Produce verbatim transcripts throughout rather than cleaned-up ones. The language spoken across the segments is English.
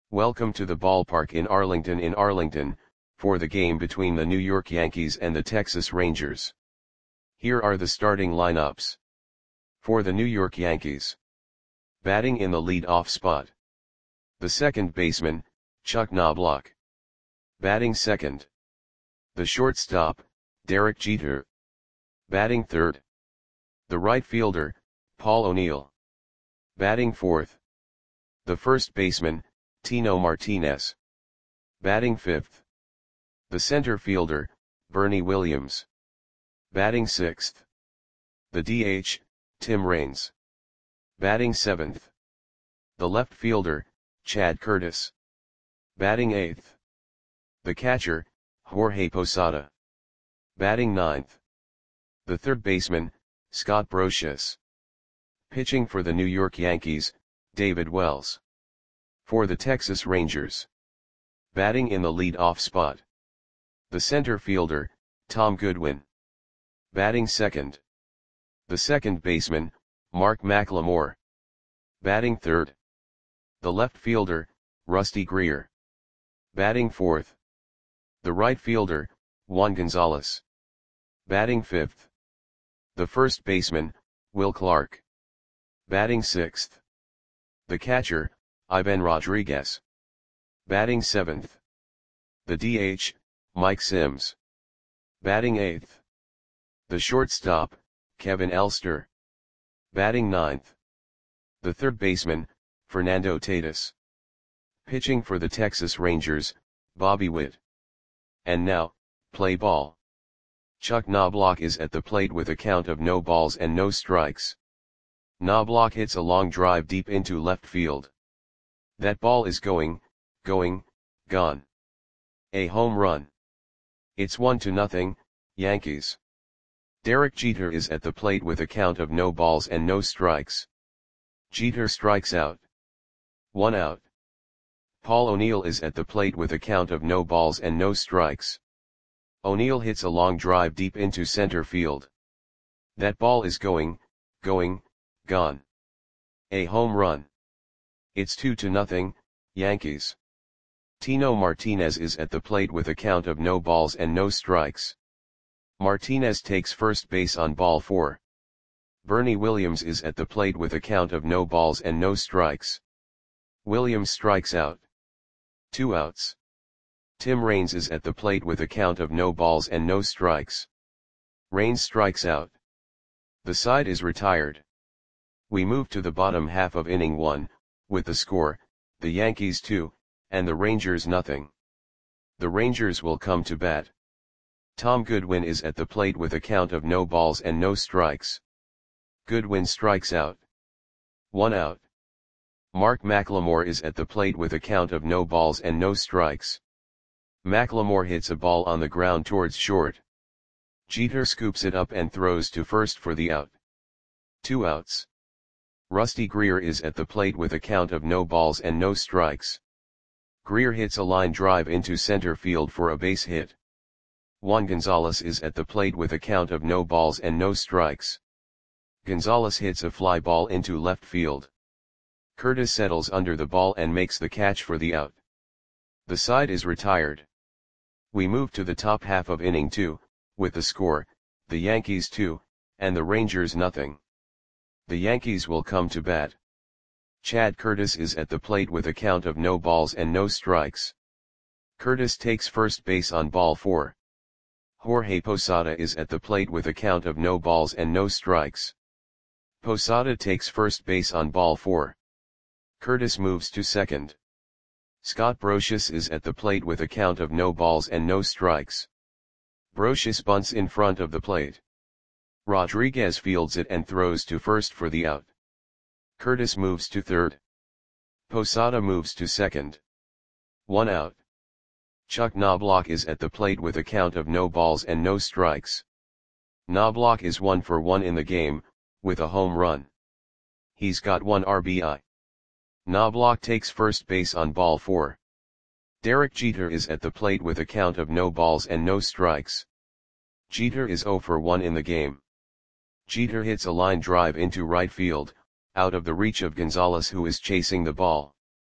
Welcome to the ballpark in Arlington in Arlington, for the game between the New York Yankees and the Texas Rangers. Here are the starting lineups. For the New York Yankees. Batting in the lead-off spot. The second baseman, Chuck Knobloch. Batting second. The shortstop, Derek Jeter. Batting third. The right fielder, Paul O'Neill. Batting fourth. The first baseman, Tino Martinez. Batting fifth. The center fielder, Bernie Williams. Batting sixth. The D H, Tim Raines. Batting seventh. The left fielder, Chad Curtis. Batting eighth. The catcher, Jorge Posada. Batting ninth. The third baseman, Scott Brosius. Pitching for the New York Yankees, David Wells. For the Texas Rangers. Batting in the lead-off spot. The center fielder, Tom Goodwin. Batting second. The second baseman, Mark McLemore. Batting third. The left fielder, Rusty Greer. Batting fourth. The right fielder, Juan Gonzalez. Batting fifth. The first baseman, Will Clark. Batting sixth. The catcher, Ivan Rodriguez. Batting seventh. The D H, Mike Sims. Batting eighth. The shortstop, Kevin Elster. Batting ninth. The third baseman, Fernando Tatis. Pitching for the Texas Rangers, Bobby Witt. And now, play ball. Chuck Knobloch is at the plate with a count of no balls and no strikes. Knobloch hits a long drive deep into left field. That ball is going, going, gone. A home run. It's one to nothing, Yankees. Derek Jeter is at the plate with a count of no balls and no strikes. Jeter strikes out. One out. Paul O'Neill is at the plate with a count of no balls and no strikes. O'Neill hits a long drive deep into center field. That ball is going, going, gone. A home run. It's two to nothing, Yankees. Tino Martinez is at the plate with a count of no balls and no strikes. Martinez takes first base on ball four. Bernie Williams is at the plate with a count of no balls and no strikes. Williams strikes out. Two outs. Tim Raines is at the plate with a count of no balls and no strikes. Raines strikes out. The side is retired. We move to the bottom half of inning one, with the score, the Yankees two, and the Rangers nothing. The Rangers will come to bat. Tom Goodwin is at the plate with a count of no balls and no strikes. Goodwin strikes out. One out. Mark McLemore is at the plate with a count of no balls and no strikes. McLemore hits a ball on the ground towards short. Jeter scoops it up and throws to first for the out. Two outs. Rusty Greer is at the plate with a count of no balls and no strikes. Greer hits a line drive into center field for a base hit. Juan Gonzalez is at the plate with a count of no balls and no strikes. Gonzalez hits a fly ball into left field. Curtis settles under the ball and makes the catch for the out. The side is retired. We move to the top half of inning two, with the score, the Yankees two, and the Rangers nothing. The Yankees will come to bat. Chad Curtis is at the plate with a count of no balls and no strikes. Curtis takes first base on ball four. Jorge Posada is at the plate with a count of no balls and no strikes. Posada takes first base on ball four. Curtis moves to second. Scott Brosius is at the plate with a count of no balls and no strikes. Brosius bunts in front of the plate. Rodriguez fields it and throws to first for the out. Curtis moves to third. Posada moves to second. One out. Chuck Knobloch is at the plate with a count of no balls and no strikes. Knobloch is one for one in the game, with a home run. He's got one R B I. Knobloch takes first base on ball four. Derek Jeter is at the plate with a count of no balls and no strikes. Jeter is zero for one in the game. Jeter hits a line drive into right field, out of the reach of Gonzalez, who is chasing the ball.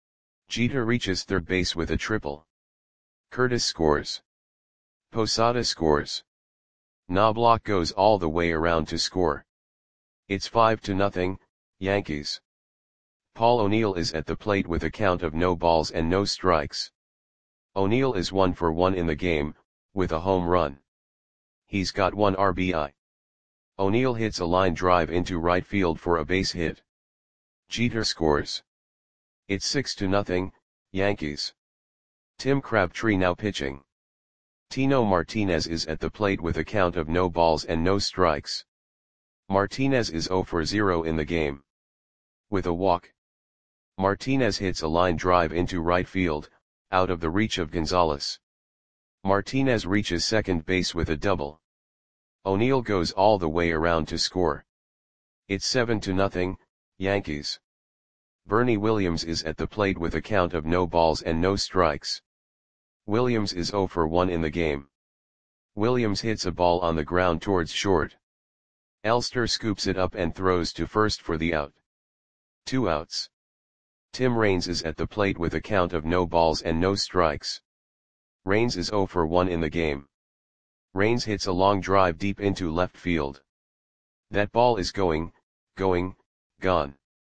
Jeter reaches third base with a triple. Curtis scores. Posada scores. Knobloch goes all the way around to score. It's five to nothing, Yankees. Paul O'Neill is at the plate with a count of no balls and no strikes. O'Neill is one for one in the game, with a home run. He's got one R B I. O'Neill hits a line drive into right field for a base hit. Jeter scores. It's six to nothing, Yankees. Tim Crabtree now pitching. Tino Martinez is at the plate with a count of no balls and no strikes. Martinez is zero for zero in the game. With a walk. Martinez hits a line drive into right field, out of the reach of Gonzalez. Martinez reaches second base with a double. O'Neill goes all the way around to score. It's seven to nothing, Yankees. Bernie Williams is at the plate with a count of no balls and no strikes. Williams is zero for one in the game. Williams hits a ball on the ground towards short. Elster scoops it up and throws to first for the out. Two outs. Tim Raines is at the plate with a count of no balls and no strikes. Raines is zero for one in the game. Raines hits a long drive deep into left field. That ball is going, going, gone.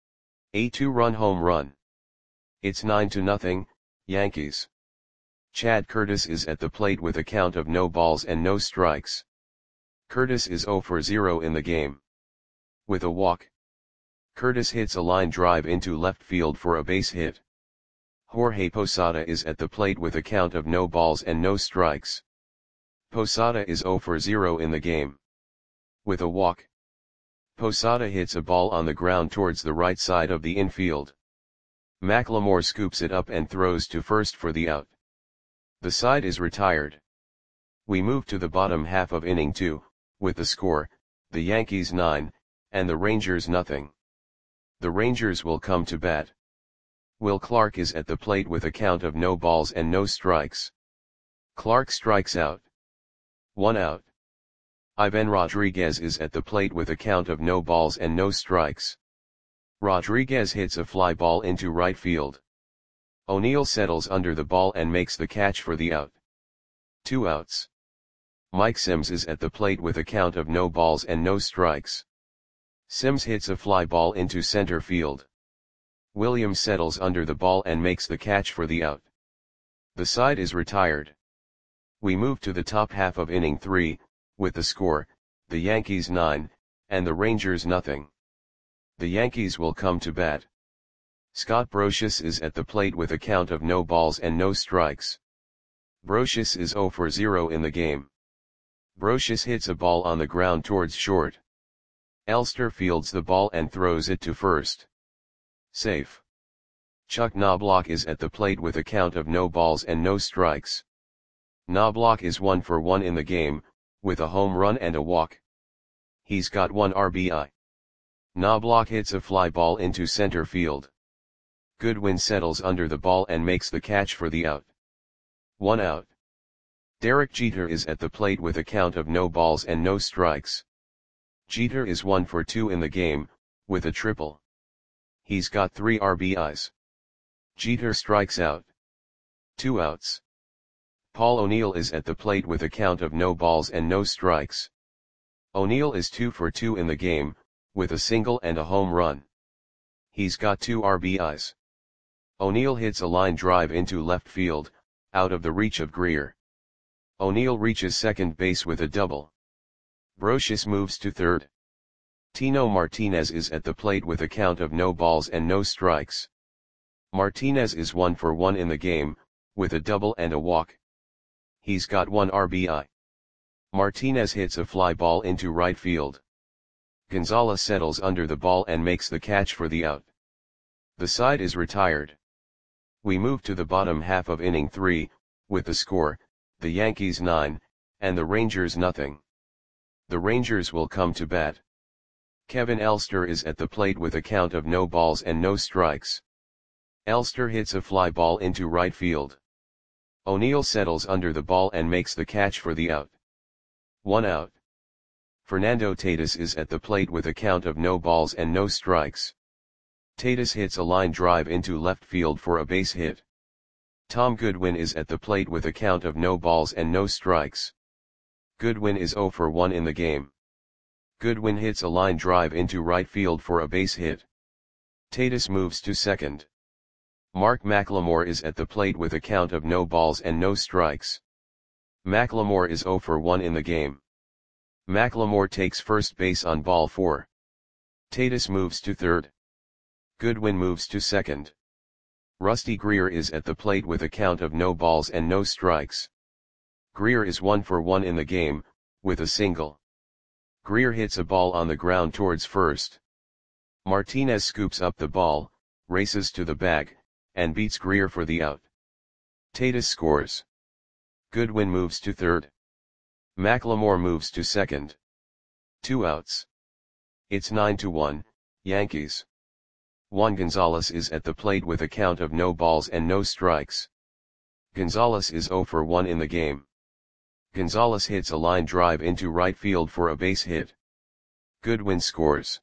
A two-run home run. It's nine to nothing, Yankees. Chad Curtis is at the plate with a count of no balls and no strikes. Curtis is zero for zero in the game. With a walk. Curtis hits a line drive into left field for a base hit. Jorge Posada is at the plate with a count of no balls and no strikes. Posada is zero for zero in the game. With a walk. Posada hits a ball on the ground towards the right side of the infield. McLemore scoops it up and throws to first for the out. The side is retired. We move to the bottom half of inning two, with the score, the Yankees nine, and the Rangers nothing. The Rangers will come to bat. Will Clark is at the plate with a count of no balls and no strikes. Clark strikes out. One out. Ivan Rodriguez is at the plate with a count of no balls and no strikes. Rodriguez hits a fly ball into right field. O'Neill settles under the ball and makes the catch for the out. Two outs. Mike Sims is at the plate with a count of no balls and no strikes. Sims hits a fly ball into center field. Williams settles under the ball and makes the catch for the out. The side is retired. We move to the top half of inning three, with the score, the Yankees nine, and the Rangers nothing. The Yankees will come to bat. Scott Brosius is at the plate with a count of no balls and no strikes. Brosius is zero for zero in the game. Brosius hits a ball on the ground towards short. Elster fields the ball and throws it to first. Safe. Chuck Knobloch is at the plate with a count of no balls and no strikes. Knobloch is one for one in the game, with a home run and a walk. He's got one R B I. Knobloch hits a fly ball into center field. Goodwin settles under the ball and makes the catch for the out. One out. Derek Jeter is at the plate with a count of no balls and no strikes. Jeter is one for two in the game, with a triple. He's got three R B Is. Jeter strikes out. Two outs. Paul O'Neill is at the plate with a count of no balls and no strikes. O'Neill is two for two in the game, with a single and a home run. He's got two R B Is. O'Neill hits a line drive into left field, out of the reach of Greer. O'Neill reaches second base with a double. Brosius moves to third. Tino Martinez is at the plate with a count of no balls and no strikes. Martinez is one for one in the game, with a double and a walk. He's got one R B I. Martinez hits a fly ball into right field. Gonzalez settles under the ball and makes the catch for the out. The side is retired. We move to the bottom half of inning three, with the score, the Yankees nine, and the Rangers nothing. The Rangers will come to bat. Kevin Elster is at the plate with a count of no balls and no strikes. Elster hits a fly ball into right field. O'Neill settles under the ball and makes the catch for the out. One out. Fernando Tatis is at the plate with a count of no balls and no strikes. Tatis hits a line drive into left field for a base hit. Tom Goodwin is at the plate with a count of no balls and no strikes. Goodwin is zero for one in the game. Goodwin hits a line drive into right field for a base hit. Tatis moves to second. Mark McLemore is at the plate with a count of no balls and no strikes. McLemore is zero for one in the game. McLemore takes first base on ball four. Tatis moves to third. Goodwin moves to second. Rusty Greer is at the plate with a count of no balls and no strikes. Greer is one for one in the game, with a single. Greer hits a ball on the ground towards first. Martinez scoops up the ball, races to the bag, and beats Greer for the out. Tatis scores. Goodwin moves to third. McLemore moves to second. Two outs. It's nine to one, Yankees. Juan Gonzalez is at the plate with a count of no balls and no strikes. Gonzalez is zero for one in the game. Gonzalez hits a line drive into right field for a base hit. Goodwin scores.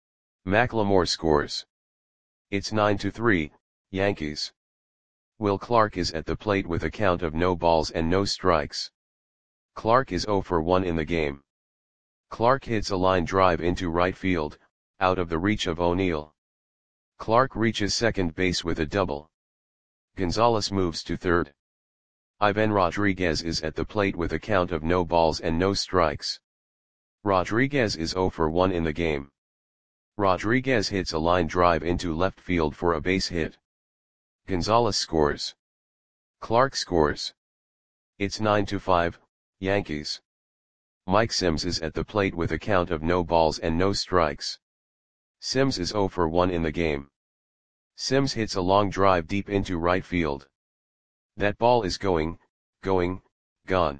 McLemore scores. It's nine to three, Yankees. Will Clark is at the plate with a count of no balls and no strikes. Clark is zero for one in the game. Clark hits a line drive into right field, out of the reach of O'Neill. Clark reaches second base with a double. Gonzalez moves to third. Ivan Rodriguez is at the plate with a count of no balls and no strikes. Rodriguez is zero for one in the game. Rodriguez hits a line drive into left field for a base hit. Gonzalez scores. Clark scores. It's nine to five, Yankees. Mike Sims is at the plate with a count of no balls and no strikes. Sims is zero for one in the game. Sims hits a long drive deep into right field. That ball is going, going, gone.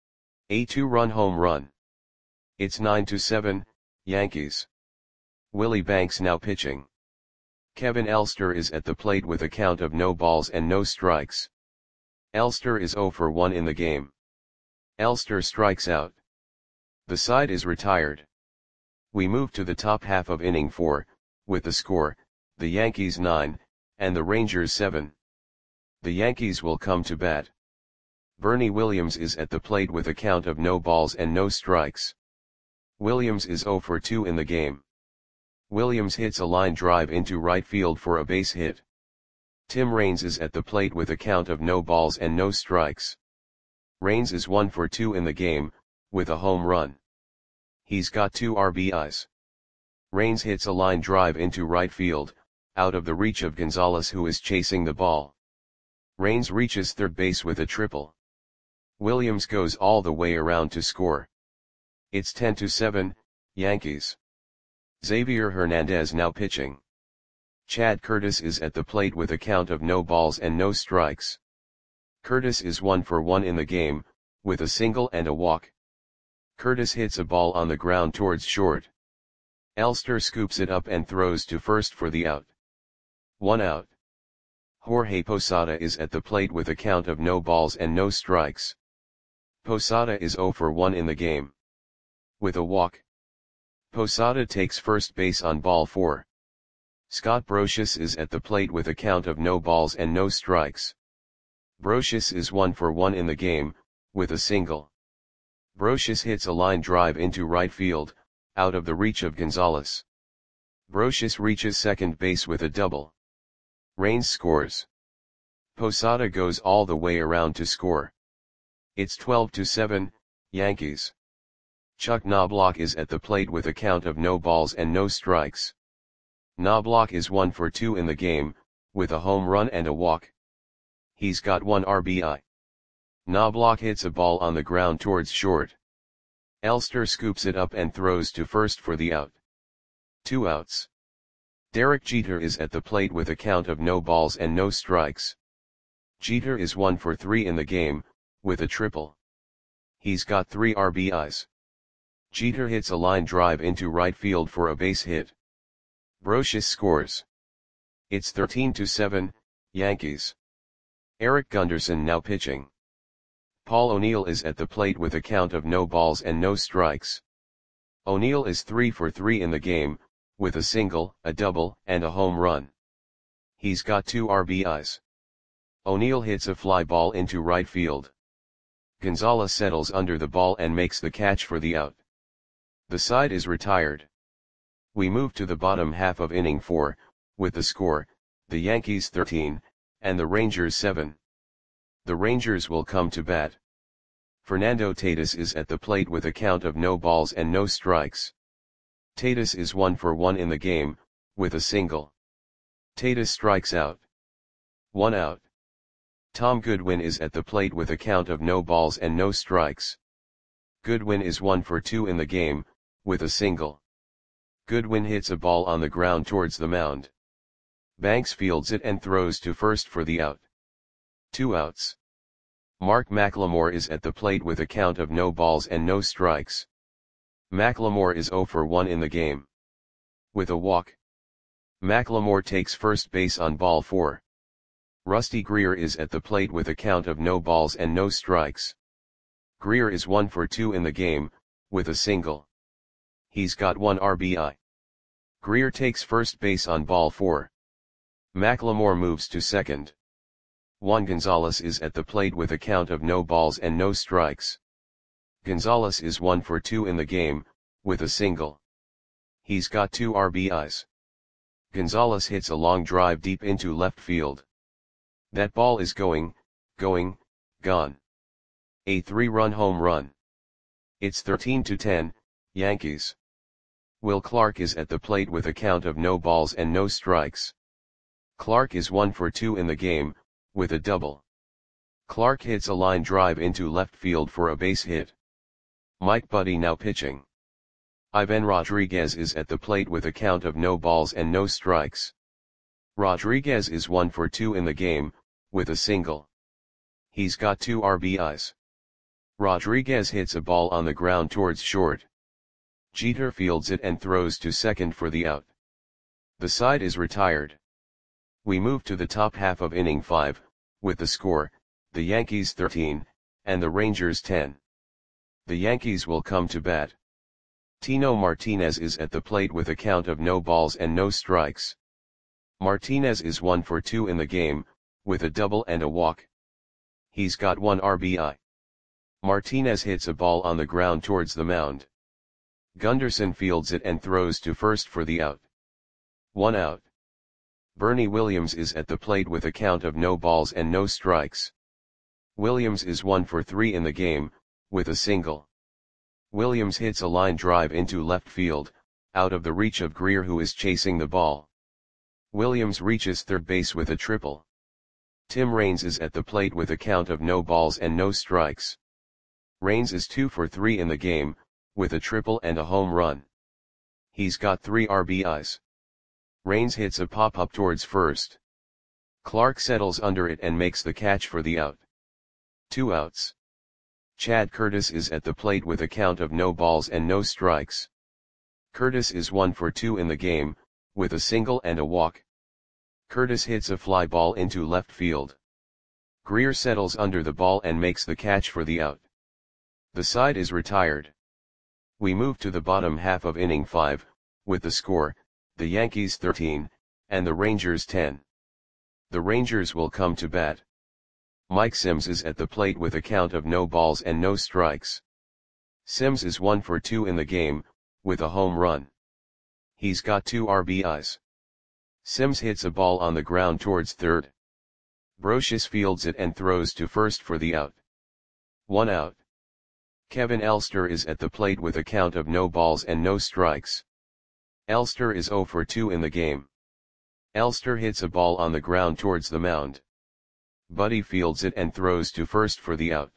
A two-run home run. It's nine to seven, Yankees. Willie Banks now pitching. Kevin Elster is at the plate with a count of no balls and no strikes. Elster is zero for one in the game. Elster strikes out. The side is retired. We move to the top half of inning four, with the score, the Yankees nine, and the Rangers seven. The Yankees will come to bat. Bernie Williams is at the plate with a count of no balls and no strikes. Williams is zero for two in the game. Williams hits a line drive into right field for a base hit. Tim Raines is at the plate with a count of no balls and no strikes. Raines is one for two in the game, with a home run. He's got two R B Is. Raines hits a line drive into right field, out of the reach of Gonzalez who is chasing the ball. Raines reaches third base with a triple. Williams goes all the way around to score. It's ten to seven, Yankees. Xavier Hernandez now pitching. Chad Curtis is at the plate with a count of no balls and no strikes. Curtis is one for one in the game, with a single and a walk. Curtis hits a ball on the ground towards short. Elster scoops it up and throws to first for the out. One out. Jorge Posada is at the plate with a count of no balls and no strikes. Posada is zero for one in the game. With a walk. Posada takes first base on ball four. Scott Brosius is at the plate with a count of no balls and no strikes. Brosius is one for one in the game, with a single. Brosius hits a line drive into right field, out of the reach of Gonzalez. Brosius reaches second base with a double. Raines scores. Posada goes all the way around to score. It's twelve to seven, Yankees. Chuck Knobloch is at the plate with a count of no balls and no strikes. Knobloch is one for two in the game, with a home run and a walk. He's got one R B I. Knobloch hits a ball on the ground towards short. Elster scoops it up and throws to first for the out. Two outs. Derek Jeter is at the plate with a count of no balls and no strikes. Jeter is one for three in the game, with a triple. He's got three R B Is. Jeter hits a line drive into right field for a base hit. Brosius scores. It's thirteen to seven, Yankees. Eric Gunderson now pitching. Paul O'Neill is at the plate with a count of no balls and no strikes. O'Neill is three for three in the game, with a single, a double, and a home run. He's got two R B Is. O'Neill hits a fly ball into right field. Gonzalez settles under the ball and makes the catch for the out. The side is retired. We move to the bottom half of inning four, with the score, the Yankees thirteen, and the Rangers seven. The Rangers will come to bat. Fernando Tatis is at the plate with a count of no balls and no strikes. Tatis is one for one in the game, with a single. Tatis strikes out. One out. Tom Goodwin is at the plate with a count of no balls and no strikes. Goodwin is one for two in the game, with a single. Goodwin hits a ball on the ground towards the mound. Banks fields it and throws to first for the out. Two outs. Mark McLemore is at the plate with a count of no balls and no strikes. McLemore is zero for one in the game. With a walk. McLemore takes first base on ball four. Rusty Greer is at the plate with a count of no balls and no strikes. Greer is one for two in the game, with a single. He's got one R B I. Greer takes first base on ball four. McLemore moves to second. Juan Gonzalez is at the plate with a count of no balls and no strikes. Gonzalez is one for two in the game, with a single. He's got two R B Is. Gonzalez hits a long drive deep into left field. That ball is going, going, gone. A three-run home run. It's thirteen to ten, Yankees. Will Clark is at the plate with a count of no balls and no strikes. Clark is one for two in the game, with a double. Clark hits a line drive into left field for a base hit. Mike Buddie now pitching. Ivan Rodriguez is at the plate with a count of no balls and no strikes. Rodriguez is one for two in the game, with a single. He's got two R B Is. Rodriguez hits a ball on the ground towards short. Jeter fields it and throws to second for the out. The side is retired. We move to the top half of inning five, with the score, the Yankees thirteen, and the Rangers ten. The Yankees will come to bat. Tino Martinez is at the plate with a count of no balls and no strikes. Martinez is one for two in the game, with a double and a walk. He's got one R B I. Martinez hits a ball on the ground towards the mound. Gunderson fields it and throws to first for the out. One out. Bernie Williams is at the plate with a count of no balls and no strikes. Williams is one for three in the game, with a single. Williams hits a line drive into left field, out of the reach of Greer, who is chasing the ball. Williams reaches third base with a triple. Tim Raines is at the plate with a count of no balls and no strikes. Raines is two for three in the game, with a triple and a home run. He's got three R B Is. Raines hits a pop-up towards first. Clark settles under it and makes the catch for the out. Two outs. Chad Curtis is at the plate with a count of no balls and no strikes. Curtis is one for two in the game, with a single and a walk. Curtis hits a fly ball into left field. Greer settles under the ball and makes the catch for the out. The side is retired. We move to the bottom half of inning five, with the score, the Yankees thirteen, and the Rangers ten. The Rangers will come to bat. Mike Sims is at the plate with a count of no balls and no strikes. Sims is one for two in the game, with a home run. He's got two R B Is. Sims hits a ball on the ground towards third. Brocious fields it and throws to first for the out. One out. Kevin Elster is at the plate with a count of no balls and no strikes. Elster is zero for two in the game. Elster hits a ball on the ground towards the mound. Buddie fields it and throws to first for the out.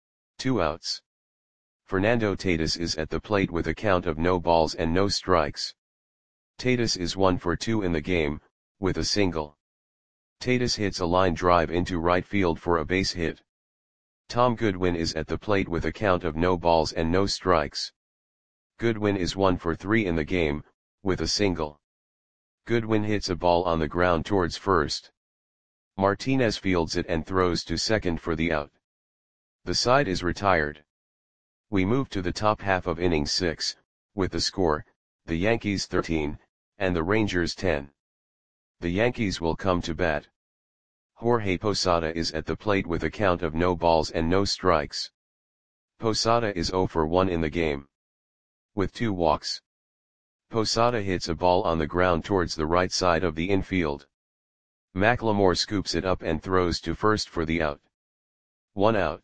Two outs. Fernando Tatis is at the plate with a count of no balls and no strikes. Tatis is one for two in the game, with a single. Tatis hits a line drive into right field for a base hit. Tom Goodwin is at the plate with a count of no balls and no strikes. Goodwin is one for three in the game, with a single. Goodwin hits a ball on the ground towards first. Martinez fields it and throws to second for the out. The side is retired. We move to the top half of inning six, with the score, the Yankees thirteen, and the Rangers ten. The Yankees will come to bat. Jorge Posada is at the plate with a count of no balls and no strikes. Posada is zero for one in the game, with two walks. Posada hits a ball on the ground towards the right side of the infield. McLemore scoops it up and throws to first for the out. One out.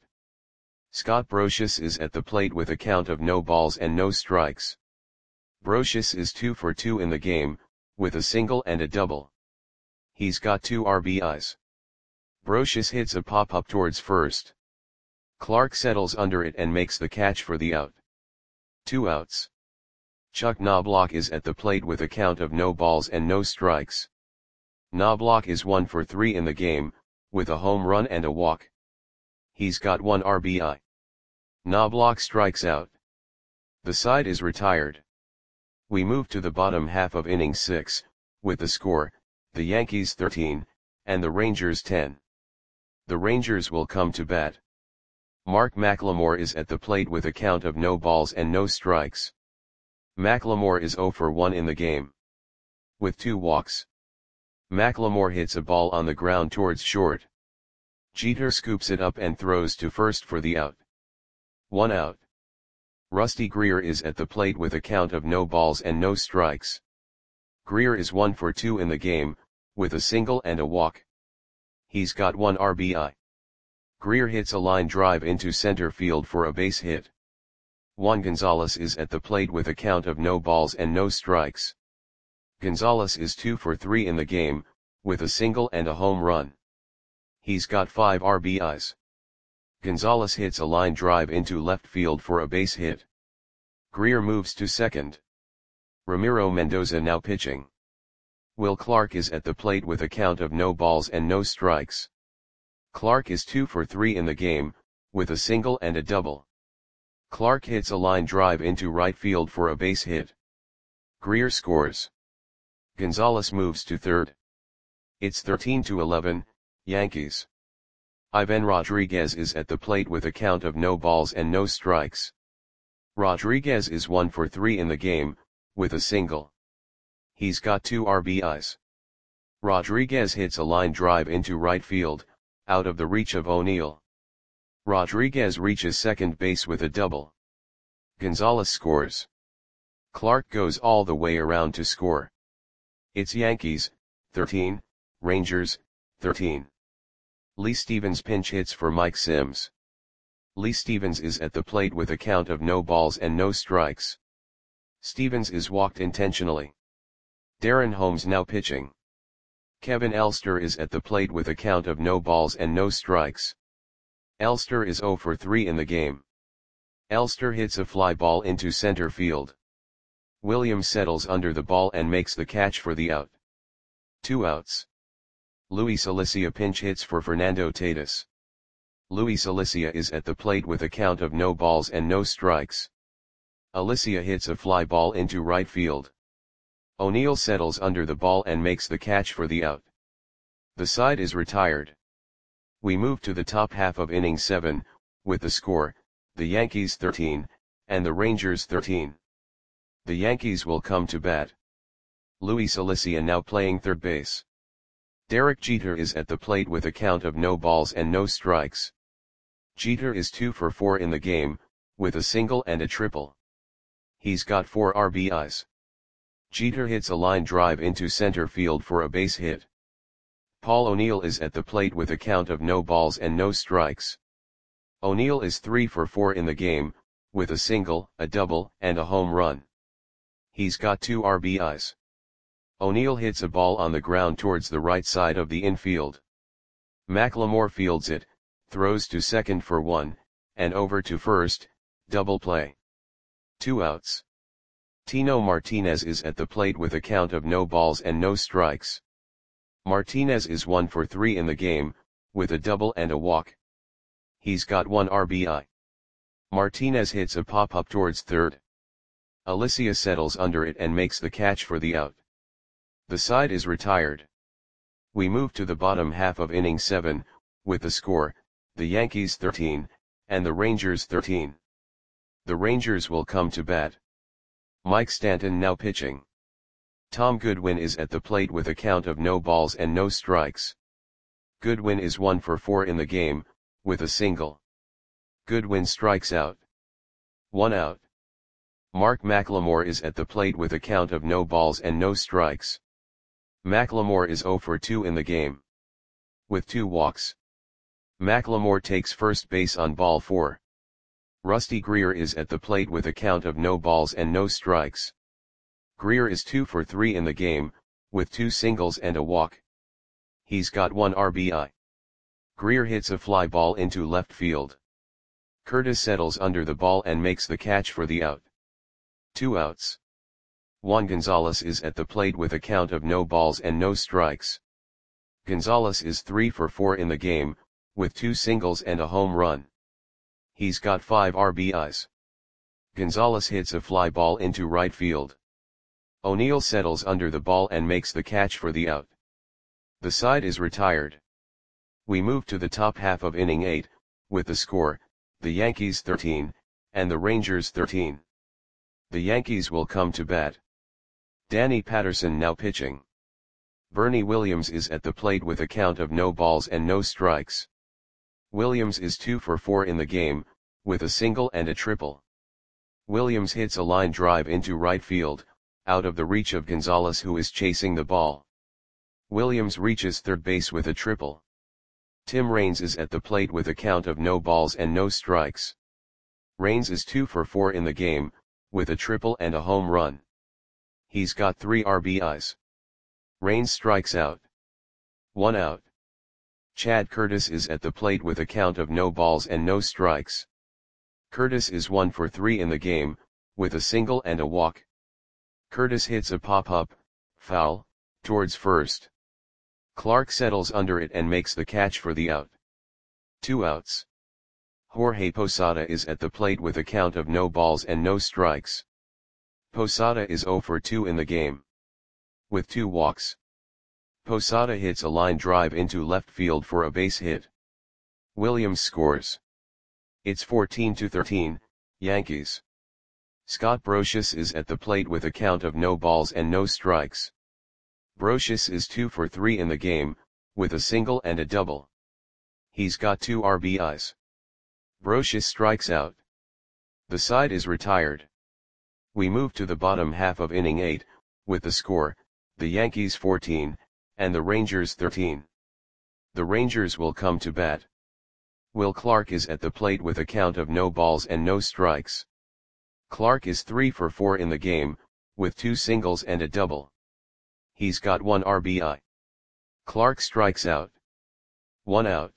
Scott Brosius is at the plate with a count of no balls and no strikes. Brosius is two for two in the game, with a single and a double. He's got two R B Is. Brosius hits a pop-up towards first. Clark settles under it and makes the catch for the out. Two outs. Chuck Knobloch is at the plate with a count of no balls and no strikes. Knobloch is one for three in the game, with a home run and a walk. He's got one R B I. Knobloch strikes out. The side is retired. We move to the bottom half of inning six, with the score, the Yankees thirteen, and the Rangers ten. The Rangers will come to bat. Mark McLemore is at the plate with a count of no balls and no strikes. McLemore is zero for one in the game, with two walks. McLemore hits a ball on the ground towards short. Jeter scoops it up and throws to first for the out. One out. Rusty Greer is at the plate with a count of no balls and no strikes. Greer is one for two in the game, with a single and a walk. He's got one R B I. Greer hits a line drive into center field for a base hit. Juan Gonzalez is at the plate with a count of no balls and no strikes. Gonzalez is two for three in the game, with a single and a home run. He's got five R B Is. Gonzalez hits a line drive into left field for a base hit. Greer moves to second. Ramiro Mendoza now pitching. Will Clark is at the plate with a count of no balls and no strikes. Clark is two for three in the game, with a single and a double. Clark hits a line drive into right field for a base hit. Greer scores. Gonzalez moves to third. It's thirteen to eleven, Yankees. Ivan Rodriguez is at the plate with a count of no balls and no strikes. Rodriguez is one for three in the game, with a single. He's got two R B Is. Rodriguez hits a line drive into right field, out of the reach of O'Neill. Rodriguez reaches second base with a double. Gonzalez scores. Clark goes all the way around to score. It's Yankees, thirteen, Rangers, thirteen. Lee Stevens pinch hits for Mike Sims. Lee Stevens is at the plate with a count of no balls and no strikes. Stevens is walked intentionally. Darren Holmes now pitching. Kevin Elster is at the plate with a count of no balls and no strikes. Elster is zero for three in the game. Elster hits a fly ball into center field. Williams settles under the ball and makes the catch for the out. Two outs. Luis Alicia pinch hits for Fernando Tatis. Luis Alicia is at the plate with a count of no balls and no strikes. Alicia hits a fly ball into right field. O'Neill settles under the ball and makes the catch for the out. The side is retired. We move to the top half of inning seven, with the score, the Yankees thirteen, and the Rangers thirteen. The Yankees will come to bat. Luis Alicia now playing third base. Derek Jeter is at the plate with a count of no balls and no strikes. Jeter is two for four in the game, with a single and a triple. He's got four R B Is. Jeter hits a line drive into center field for a base hit. Paul O'Neill is at the plate with a count of no balls and no strikes. O'Neill is three for four in the game, with a single, a double, and a home run. He's got two R B Is. O'Neill hits a ball on the ground towards the right side of the infield. McLemore fields it, throws to second for one, and over to first, double play. Two outs. Tino Martinez is at the plate with a count of no balls and no strikes. Martinez is one for three in the game, with a double and a walk. He's got one R B I. Martinez hits a pop-up towards third. Alicia settles under it and makes the catch for the out. The side is retired. We move to the bottom half of inning seven, with the score, the Yankees thirteen, and the Rangers thirteen. The Rangers will come to bat. Mike Stanton now pitching. Tom Goodwin is at the plate with a count of no balls and no strikes. Goodwin is one for four in the game, with a single. Goodwin strikes out. One out. Mark McLemore is at the plate with a count of no balls and no strikes. McLemore is zero for two in the game, with two walks. McLemore takes first base on ball four. Rusty Greer is at the plate with a count of no balls and no strikes. Greer is two for three in the game, with two singles and a walk. He's got one R B I. Greer hits a fly ball into left field. Curtis settles under the ball and makes the catch for the out. Two outs. Juan Gonzalez is at the plate with a count of no balls and no strikes. Gonzalez is three for four in the game, with two singles and a home run. He's got five R B Is. Gonzalez hits a fly ball into right field. O'Neill settles under the ball and makes the catch for the out. The side is retired. We move to the top half of inning eight, with the score, the Yankees thirteen, and the Rangers thirteen. The Yankees will come to bat. Danny Patterson now pitching. Bernie Williams is at the plate with a count of no balls and no strikes. Williams is two for four in the game, with a single and a triple. Williams hits a line drive into right field, out of the reach of Gonzalez, who is chasing the ball. Williams reaches third base with a triple. Tim Raines is at the plate with a count of no balls and no strikes. Raines is two for four in the game, with a triple and a home run. He's got three R B Is. Raines strikes out. One out. Chad Curtis is at the plate with a count of no balls and no strikes. Curtis is one for three in the game, with a single and a walk. Curtis hits a pop-up, foul, towards first. Clark settles under it and makes the catch for the out. Two outs. Jorge Posada is at the plate with a count of no balls and no strikes. Posada is zero for two in the game, with two walks. Posada hits a line drive into left field for a base hit. Williams scores. It's fourteen to thirteen, Yankees. Scott Brosius is at the plate with a count of no balls and no strikes. Brosius is two for three in the game, with a single and a double. He's got two R B Is. Brosius strikes out. The side is retired. We move to the bottom half of inning eight, with the score, the Yankees fourteen, and the Rangers thirteen. The Rangers will come to bat. Will Clark is at the plate with a count of no balls and no strikes. Clark is three for four in the game, with two singles and a double. He's got one R B I. Clark strikes out. One out.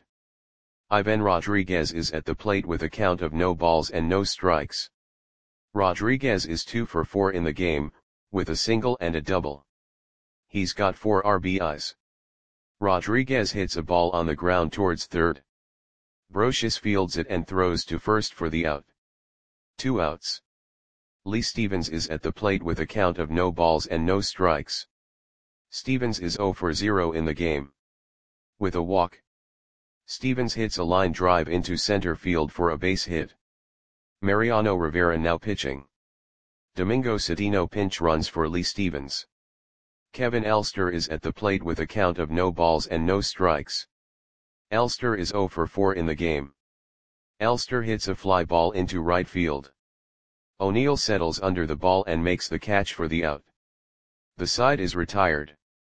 Ivan Rodriguez is at the plate with a count of no balls and no strikes. Rodriguez is two for four in the game, with a single and a double. He's got four R B Is. Rodriguez hits a ball on the ground towards third. Brosius fields it and throws to first for the out. Two outs. Lee Stevens is at the plate with a count of no balls and no strikes. Stevens is zero for zero in the game, with a walk. Stevens hits a line drive into center field for a base hit. Mariano Rivera now pitching. Domingo Cedeno pinch runs for Lee Stevens. Kevin Elster is at the plate with a count of no balls and no strikes. Elster is zero for four in the game. Elster hits a fly ball into right field. O'Neill settles under the ball and makes the catch for the out. The side is retired.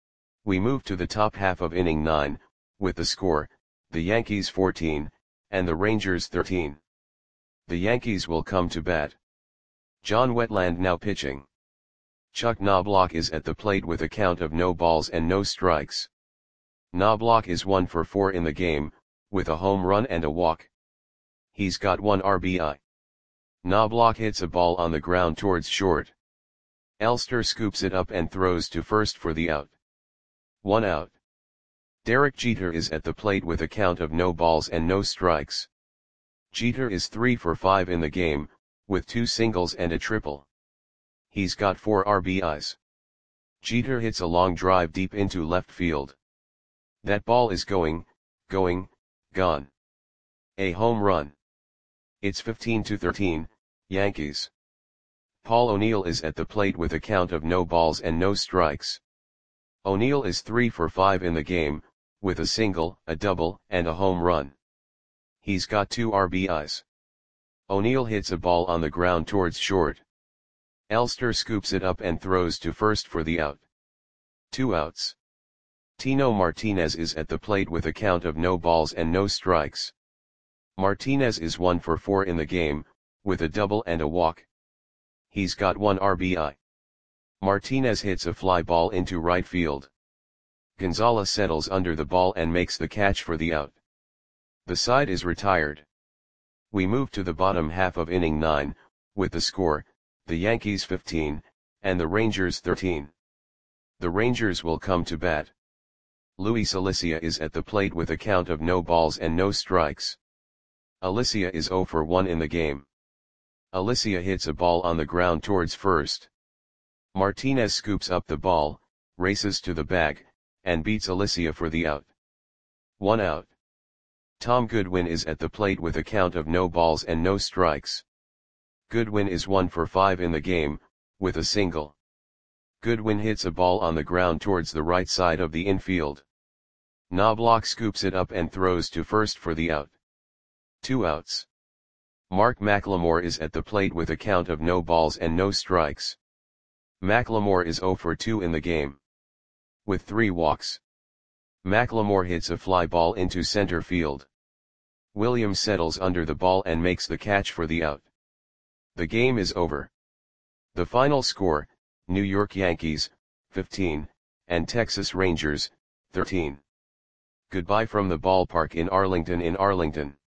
We move to the top half of inning nine, with the score, the Yankees fourteen, and the Rangers thirteen. The Yankees will come to bat. John Wetland now pitching. Chuck Knobloch is at the plate with a count of no balls and no strikes. Knobloch is one for four in the game, with a home run and a walk. He's got one R B I. Knobloch hits a ball on the ground towards short. Elster scoops it up and throws to first for the out. One out. Derek Jeter is at the plate with a count of no balls and no strikes. Jeter is three for five in the game, with two singles and a triple. He's got four R B Is. Jeter hits a long drive deep into left field. That ball is going, going, gone. A home run. It's fifteen to thirteen, Yankees. Paul O'Neill is at the plate with a count of no balls and no strikes. O'Neill is three for five in the game, with a single, a double, and a home run. He's got two R B Is. O'Neill hits a ball on the ground towards short. Elster scoops it up and throws to first for the out. Two outs. Tino Martinez is at the plate with a count of no balls and no strikes. Martinez is one for four in the game, with a double and a walk. He's got one R B I. Martinez hits a fly ball into right field. Gonzalez settles under the ball and makes the catch for the out. The side is retired. We move to the bottom half of inning nine, with the score, the Yankees fifteen, and the Rangers thirteen. The Rangers will come to bat. Luis Alicia is at the plate with a count of no balls and no strikes. Alicia is zero for one in the game. Alicia hits a ball on the ground towards first. Martinez scoops up the ball, races to the bag, and beats Alicia for the out. One out. Tom Goodwin is at the plate with a count of no balls and no strikes. Goodwin is one for five in the game, with a single. Goodwin hits a ball on the ground towards the right side of the infield. Knobloch scoops it up and throws to first for the out. Two outs. Mark McLemore is at the plate with a count of no balls and no strikes. McLemore is zero for two in the game, with three walks. McLemore hits a fly ball into center field. Williams settles under the ball and makes the catch for the out. The game is over. The final score, New York Yankees, fifteen, and Texas Rangers, thirteen. Goodbye from the ballpark in Arlington in Arlington.